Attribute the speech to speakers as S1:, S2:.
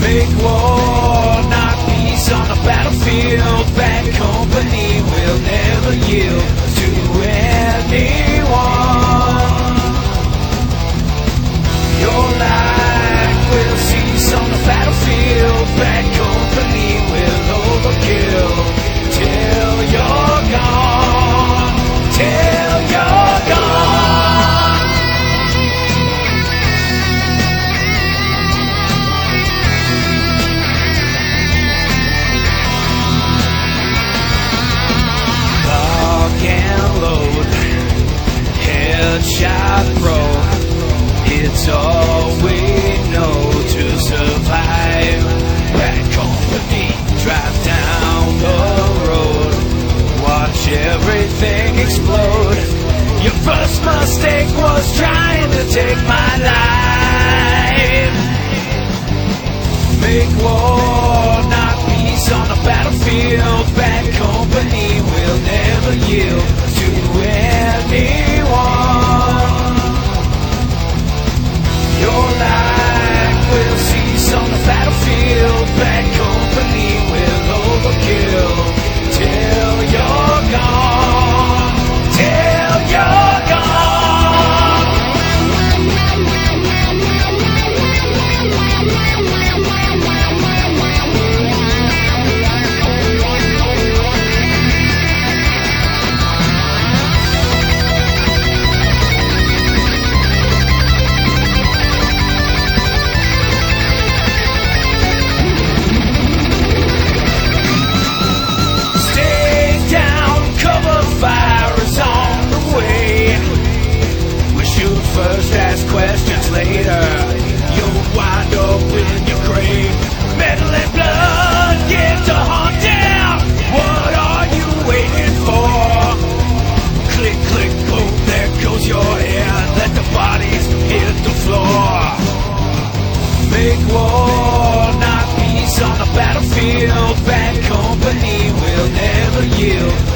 S1: Make war, not peace on the battlefield. Bad company will never yield to anyone. Your life will cease on the battlefield. Bad company will overkill till you're gone, till you're gone. Lock and load, headshot pro. It's all we know to survive. Bad company, drive down the road, watch everything explode. Your first mistake was trying to take my life. Make war, not peace on the battlefield. Bad company will never yield to anyone. Your life will cease on the battlefield. Bad company will overkill till you're gone, till you're gone. First, ask questions later. You'll wind up in your grave. Metal and blood, get to hunt down. What are you waiting for? Click, click, boom, there goes your head. Let the bodies hit the floor. Make war, not peace on the battlefield. Bad company will never yield